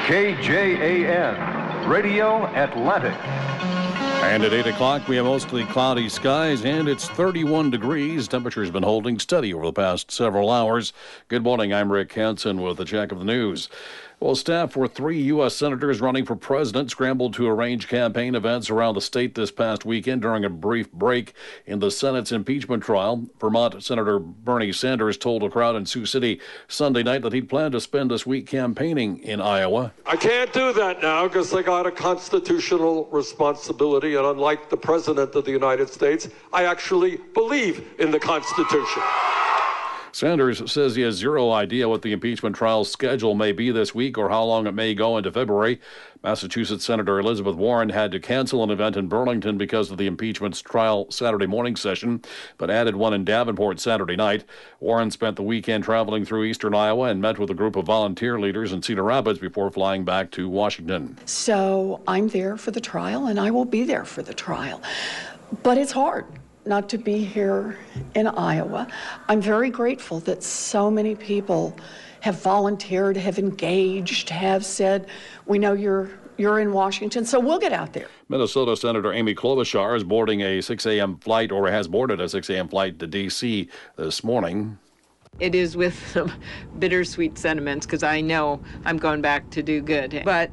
KJAN, Radio Atlantic. And at 8 o'clock, we have mostly cloudy skies, and it's 31 degrees. Temperature's been holding steady over the past several hours. Good morning, I'm Rick Hansen with a check of the news. Well, staff for 3 U.S. senators running for president scrambled to arrange campaign events around the state this past weekend during a brief break in the Senate's impeachment trial. Vermont Senator Bernie Sanders told a crowd in Sioux City Sunday night that he'd planned to spend this week campaigning in Iowa. I can't do that now because I got a constitutional responsibility, and unlike the President of the United States, I actually believe in the Constitution. Sanders says he has zero idea what the impeachment trial schedule may be this week or how long it may go into February. Massachusetts Senator Elizabeth Warren had to cancel an event in Burlington because of the impeachment trial Saturday morning session, but added one in Davenport Saturday night. Warren spent the weekend traveling through eastern Iowa and met with a group of volunteer leaders in Cedar Rapids before flying back to Washington. So I'm there for the trial, and I will be there for the trial. But it's hard not to be here in Iowa. I'm very grateful that so many people have volunteered, have engaged, have said, we know you're in Washington, so we'll get out there. Minnesota Senator Amy Klobuchar is boarding a 6 a.m. flight, or has boarded a 6 a.m. flight to D.C. this morning. It is with some bittersweet sentiments because I know I'm going back to do good, but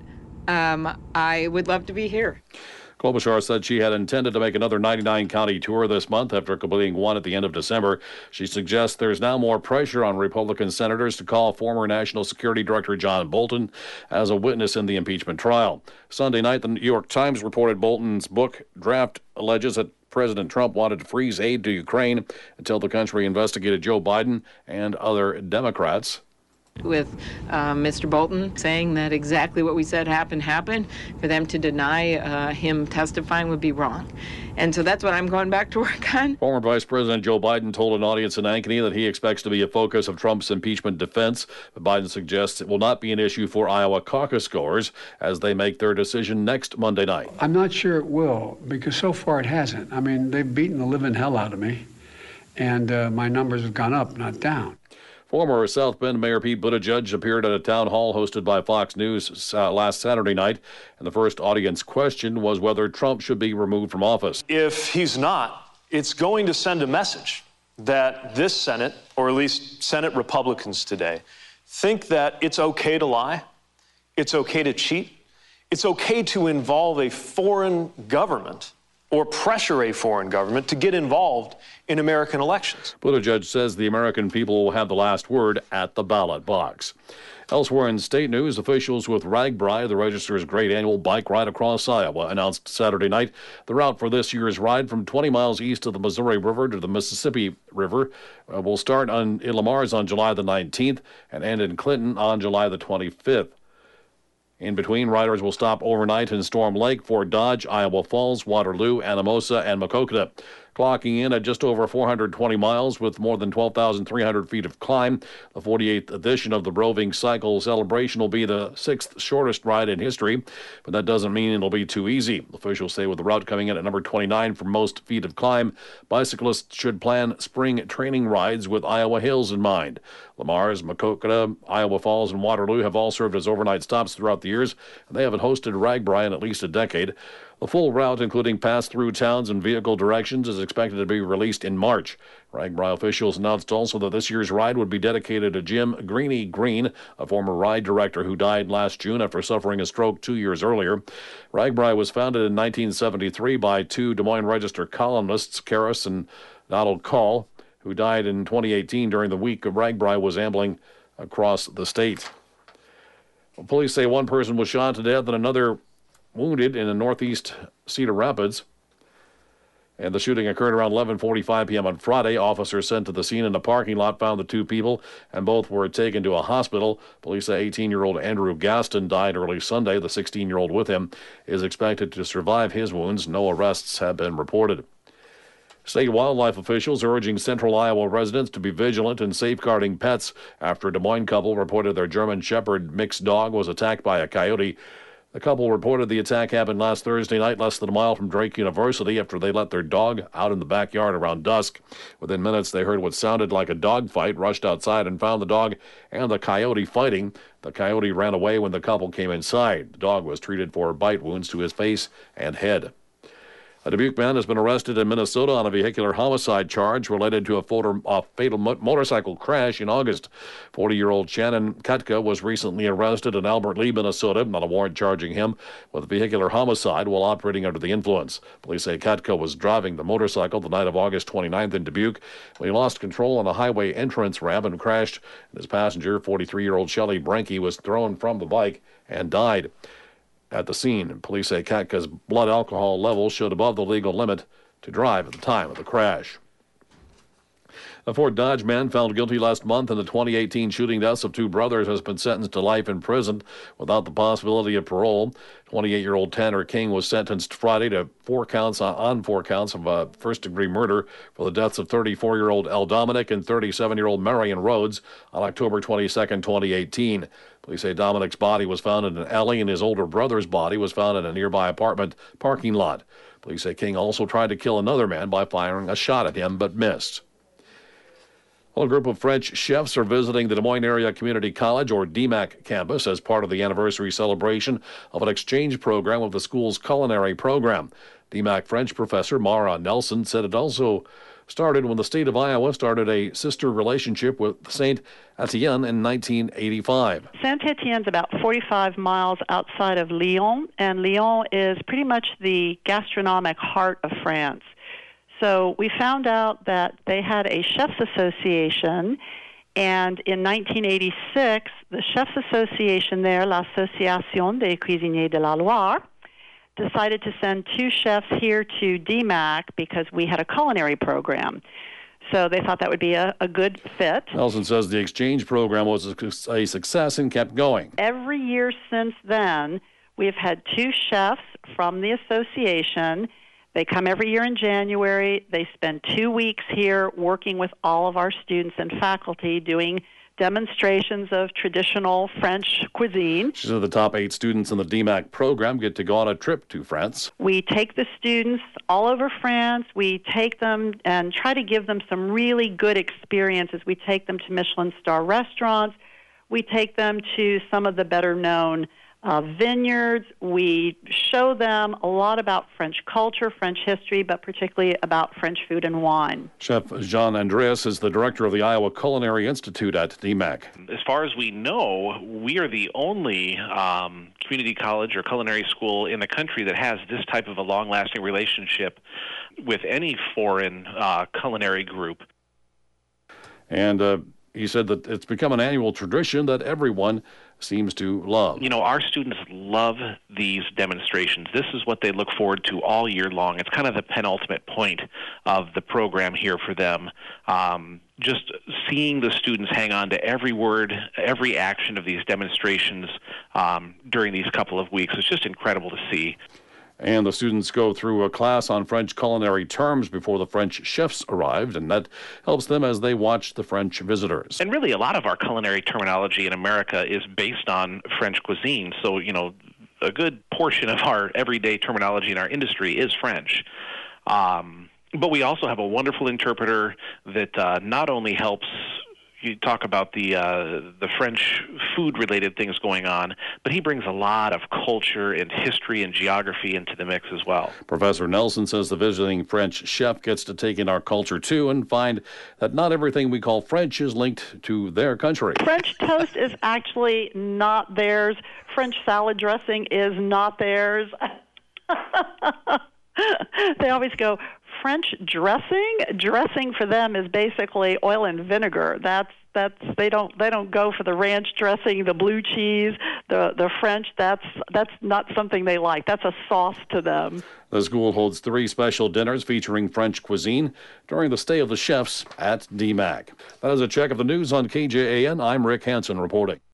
I would love to be here. Klobuchar said she had intended to make another 99-county tour this month after completing one at the end of December. She suggests there's now more pressure on Republican senators to call former National Security Director John Bolton as a witness in the impeachment trial. Sunday night, the New York Times reported Bolton's book draft alleges that President Trump wanted to freeze aid to Ukraine until the country investigated Joe Biden and other Democrats. With Mr. Bolton saying that exactly what we said happened, for them to deny him testifying would be wrong. And so that's what I'm going back to work on. Former Vice President Joe Biden told an audience in Ankeny that he expects to be a focus of Trump's impeachment defense. But Biden suggests it will not be an issue for Iowa caucus goers as they make their decision next Monday night. I'm not sure it will, because so far it hasn't. I mean, they've beaten the living hell out of me, and my numbers have gone up, not down. Former South Bend Mayor Pete Buttigieg appeared at a town hall hosted by Fox News last Saturday night, and the first audience question was whether Trump should be removed from office. If he's not, it's going to send a message that this Senate, or at least Senate Republicans today, think that it's okay to lie, it's okay to cheat, it's okay to involve a foreign government or pressure a foreign government to get involved in American elections. Buttigieg says the American people will have the last word at the ballot box. Elsewhere in state news, officials with RAGBRAI, the Register's great annual bike ride across Iowa, announced Saturday night the route for this year's ride from 20 miles east of the Missouri River to the Mississippi River will start in Le Mars on July the 19th and end in Clinton on July the 25th. In between, riders will stop overnight in Storm Lake, Fort Dodge, Iowa Falls, Waterloo, Anamosa, and Maquoketa. Clocking in at just over 420 miles with more than 12,300 feet of climb. The 48th edition of the Roving Cycle Celebration will be the 6th shortest ride in history, but that doesn't mean it'll be too easy. Officials say with the route coming in at number 29 for most feet of climb, bicyclists should plan spring training rides with Iowa hills in mind. Le Mars, Maquoketa, Iowa Falls, and Waterloo have all served as overnight stops throughout the years, and they haven't hosted RAGBRAI in at least a decade. The full route, including pass-through towns and vehicle directions, is expected to be released in March. RAGBRAI officials announced also that this year's ride would be dedicated to Jim Greeny Green, a former ride director who died last June after suffering a stroke 2 years earlier. RAGBRAI was founded in 1973 by two Des Moines Register columnists, Karis and Donald Call, who died in 2018 during the week of RAGBRAI was ambling across the state. Police say one person was shot to death and another wounded in the northeast Cedar Rapids. And the shooting occurred around 11:45 p.m. on Friday. Officers sent to the scene in the parking lot found the two people, and both were taken to a hospital. Police say 18-year-old Andrew Gaston died early Sunday. The 16-year-old with him is expected to survive his wounds. No arrests have been reported. State wildlife officials are urging central Iowa residents to be vigilant in safeguarding pets after a Des Moines couple reported their German Shepherd mixed dog was attacked by a coyote. The couple reported the attack happened last Thursday night, less than a mile from Drake University, after they let their dog out in the backyard around dusk. Within minutes, they heard what sounded like a dog fight, rushed outside, and found the dog and the coyote fighting. The coyote ran away when the couple came inside. The dog was treated for bite wounds to his face and head. A Dubuque man has been arrested in Minnesota on a vehicular homicide charge related to a fatal motorcycle crash in August. 40-year-old Shannon Kutka was recently arrested in Albert Lea, Minnesota, on a warrant charging him with vehicular homicide while operating under the influence. Police say Kutka was driving the motorcycle the night of August 29th in Dubuque when he lost control on a highway entrance ramp and crashed. His passenger, 43-year-old Shelley Brenke, was thrown from the bike and died. At the scene, police say Katka's blood alcohol levels showed above the legal limit to drive at the time of the crash. A Fort Dodge man found guilty last month in the 2018 shooting deaths of two brothers has been sentenced to life in prison without the possibility of parole. 28-year-old Tanner King was sentenced Friday to four counts of first-degree murder for the deaths of 34-year-old El Dominic and 37-year-old Marion Rhodes on October 22, 2018. Police say Dominic's body was found in an alley and his older brother's body was found in a nearby apartment parking lot. Police say King also tried to kill another man by firing a shot at him but missed. Well, a group of French chefs are visiting the Des Moines Area Community College, or DMAC, campus as part of the anniversary celebration of an exchange program of the school's culinary program. DMAC French professor Mara Nelson said it also started when the state of Iowa started a sister relationship with Saint Etienne in 1985. Saint Etienne's about 45 miles outside of Lyon, and Lyon is pretty much the gastronomic heart of France. So we found out that they had a chefs association, and in 1986, the chefs association there, l'Association des Cuisiniers de la Loire, decided to send two chefs here to DMAC because we had a culinary program. So they thought that would be a good fit. Nelson says the exchange program was a success and kept going. Every year since then, we've had two chefs from the association. They come every year in January. They spend 2 weeks here working with all of our students and faculty doing demonstrations of traditional French cuisine. She said the top 8 students in the DMAC program get to go on a trip to France. We take the students all over France. We take them and try to give them some really good experiences. We take them to Michelin star restaurants. We take them to some of the better-known vineyards. We show them a lot about French culture, French history, but particularly about French food and wine. Chef Jean Andreas is the director of the Iowa Culinary Institute at DMAC. As far as we know, we are the only community college or culinary school in the country that has this type of a long-lasting relationship with any foreign culinary group. And he said that it's become an annual tradition that everyone seems to love. You know, our students love these demonstrations. This is what they look forward to all year long. It's kind of the penultimate point of the program here for them. Just seeing the students hang on to every word, every action of these demonstrations during these couple of weeks is just incredible to see. And the students go through a class on French culinary terms before the French chefs arrived, and that helps them as they watch the French visitors. And really, a lot of our culinary terminology in America is based on French cuisine. So, you know, a good portion of our everyday terminology in our industry is French. But we also have a wonderful interpreter that not only helps you talk about the French food-related things going on, but he brings a lot of culture and history and geography into the mix as well. Professor Nelson says the visiting French chef gets to take in our culture, too, and find that not everything we call French is linked to their country. French toast is actually not theirs. French salad dressing is not theirs. They always go, French dressing? Dressing for them is basically oil and vinegar. They don't go for the ranch dressing, the blue cheese, the French. That's not something they like. That's a sauce to them. The school holds 3 special dinners featuring French cuisine during the stay of the chefs at DMAC. That is a check of the news on KJAN. I'm Rick Hansen reporting.